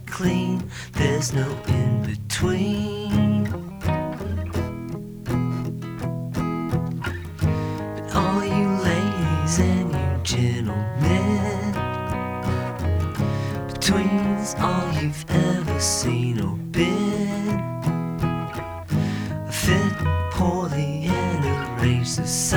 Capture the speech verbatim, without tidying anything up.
clean, there's no in between. But all you ladies and you gentlemen, between's all you've ever seen or been, a fit, poorly and arranged society.